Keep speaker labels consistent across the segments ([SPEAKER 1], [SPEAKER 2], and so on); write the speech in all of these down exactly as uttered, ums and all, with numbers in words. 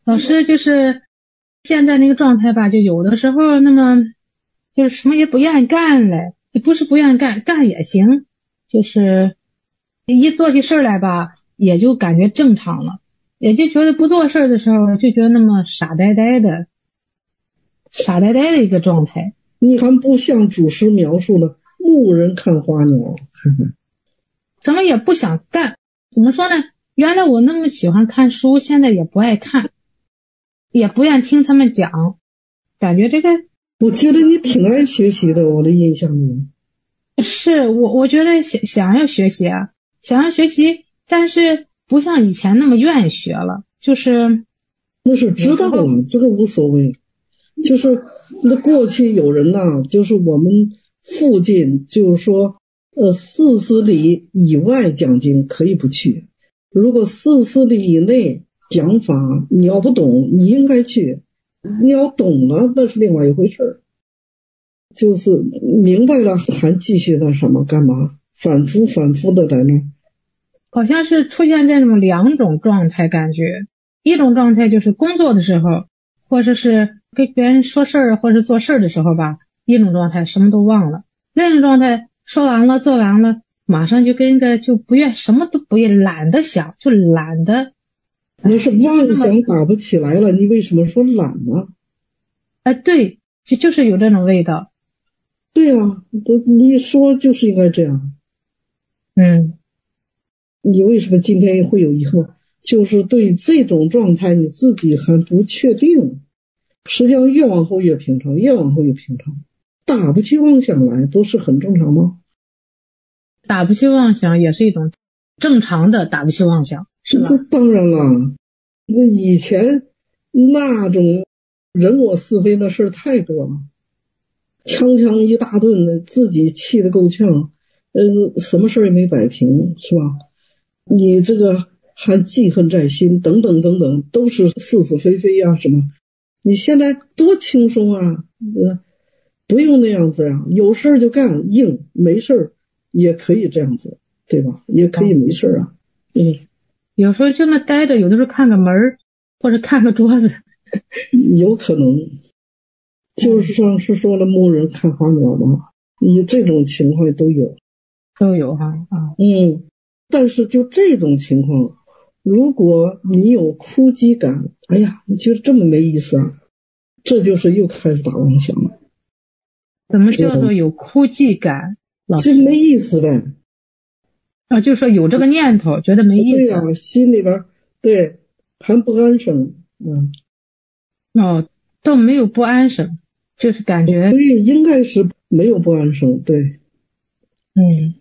[SPEAKER 1] 老师就是现在那个状态吧，就有的时候那么就是什么也不愿意干嘞，也不是不愿意干，干也行，就是一做起事来吧，也就感觉正常了，也就觉得不做事的时候就觉得那么傻呆呆的，傻呆呆的一个状态。
[SPEAKER 2] 你还不像祖师描述的牧人看花鸟，看看
[SPEAKER 1] 什么也不想干。怎么说呢？原来我那么喜欢看书，现在也不爱看，也不愿听他们讲，感觉这个。
[SPEAKER 2] 我觉得你挺爱学习的，我的印象里。
[SPEAKER 1] 是我，我觉得想想要学习啊，想要学习，但是不像以前那么愿意学了，就是
[SPEAKER 2] 那是知道了，这个无所谓。就是那过去有人呐、啊，就是我们附近，就是说，呃，四十里以外讲经可以不去，如果四十里以内讲法，你要不懂，你应该去。你要懂了，那是另外一回事。就是明白了，还继续那什么干嘛？反复反复的在那。
[SPEAKER 1] 好像是出现这种两种状态，感觉一种状态就是工作的时候，或者是跟别人说事儿或者做事儿的时候吧，一种状态什么都忘了，另一种状态说完了做完了，马上就跟个就不愿什么都不愿，懒得想，就懒得。
[SPEAKER 2] 那是妄想打不起来了，你为什么说懒呢？
[SPEAKER 1] 哎，对，就就是有这种味道。
[SPEAKER 2] 对啊，你说就是应该这样。
[SPEAKER 1] 嗯，
[SPEAKER 2] 你为什么今天会有疑惑？就是对这种状态你自己还不确定。实际上越往后越平常，越往后越平常，打不起妄想来，不是很正常吗？
[SPEAKER 1] 打不起妄想也是一种正常的打不起妄想，是吧？
[SPEAKER 2] 这当然了，那以前那种人我是非的事太多了，枪枪一大顿的，自己气得够呛，嗯，什么事也没摆平，是吧？你这个还记恨在心，等等等等，都是是是非非呀、啊，什么？你现在多轻松啊，这不用那样子啊，有事就干，硬，没事也可以这样子，对吧？也可以没事啊，嗯。
[SPEAKER 1] 有时候这么待着，有的时候看个门儿或者看个桌子，
[SPEAKER 2] 有可能，就是上是说了牧人看花鸟嘛，你这种情况都有，
[SPEAKER 1] 都有哈啊，
[SPEAKER 2] 嗯，但是就这种情况，如果你有枯寂感，哎呀，你觉得这么没意思啊，这就是又开始打妄想了。
[SPEAKER 1] 怎么叫做有枯寂感？老师，
[SPEAKER 2] 这没意思呗。
[SPEAKER 1] 啊，就是说有这个念头，觉得没意思。
[SPEAKER 2] 对呀、啊，心里边对还不安生，嗯。
[SPEAKER 1] 哦，都没有不安生，就是感觉。
[SPEAKER 2] 对，应该是没有不安生，对。
[SPEAKER 1] 嗯，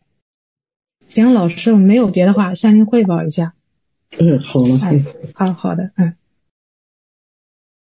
[SPEAKER 1] 行，老师，我没有别的话，向您汇报一下。
[SPEAKER 2] 嗯，好了。
[SPEAKER 1] 哎，好好的，嗯。